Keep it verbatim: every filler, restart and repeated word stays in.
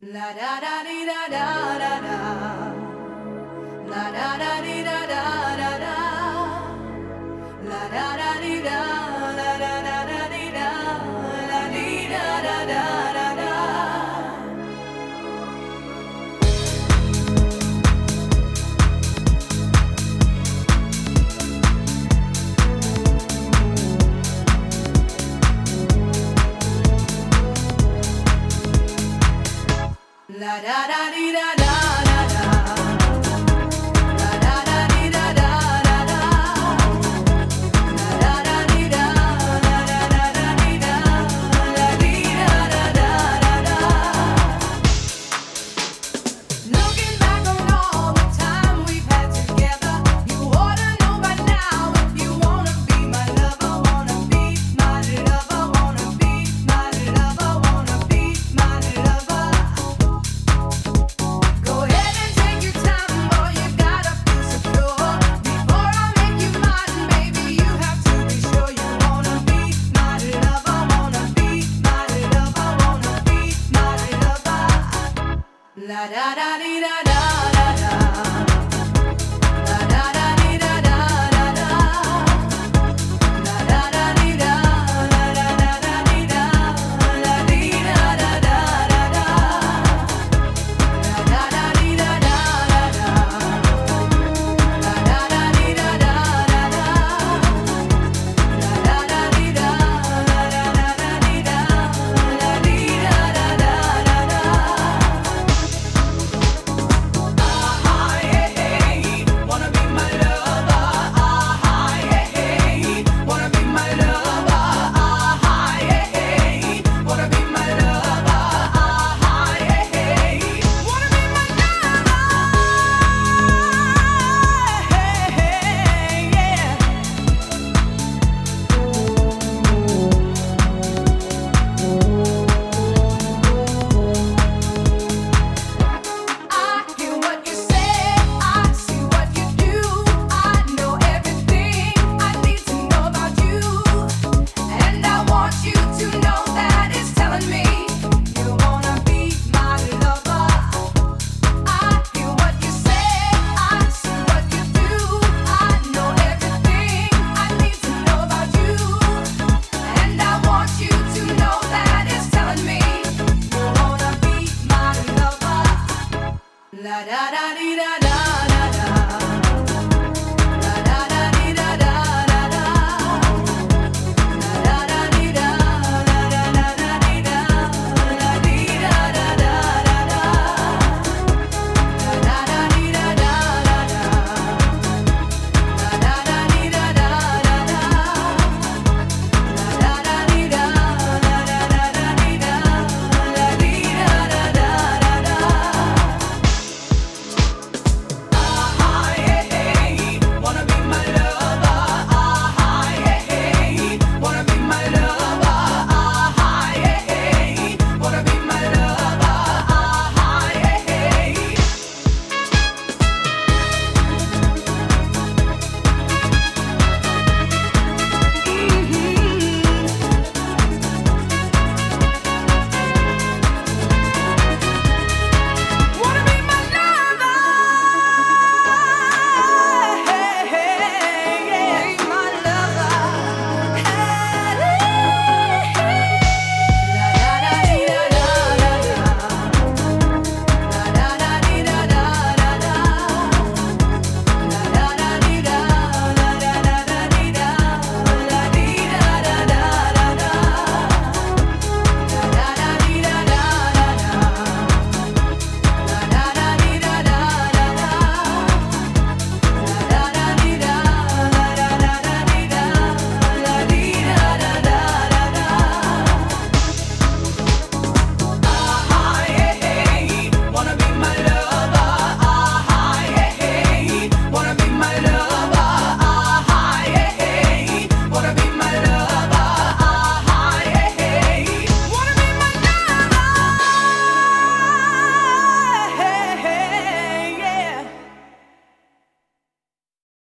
La da da dee da da da da. La da da dee da da da da. La da da dee da la da da da dee da la dee da da da da da. La da da dee da da da da. La da da dee da da da da. La da da dee da la da da da dee da la dee da da da da da. Looking back on all the time we've had together, you ought to know by now if you wanna be my lover, wanna be my lover, wanna be my lover, wanna be my lover. Go ahead and take your time, boy, you gotta feel secure. Before I make you mine, baby, you have to be sure you wanna be my lover, wanna be my lover, wanna be my lover. La da da dee da da da da. La da da dee da da da da. La da da dee da la da da da dee da la dee da da da da da. La da da dee da da da da. La da da dee da da da da. La da da dee da la da da da dee da la dee da da da da da. Ah yeah hey, wanna be my lover. Ah yeah hey, wanna be my lover. Ah yeah hey, wanna be my lover. Ah yeah hey, wanna be my I hear what you say, I see what you do, I know everything I need to know about you, and I want you to know that it's telling me you wanna be my lover. I hear what you say, I see what you do, I know everything I need to know about you, and I want you to know that it's telling me you wanna be my lover. La da da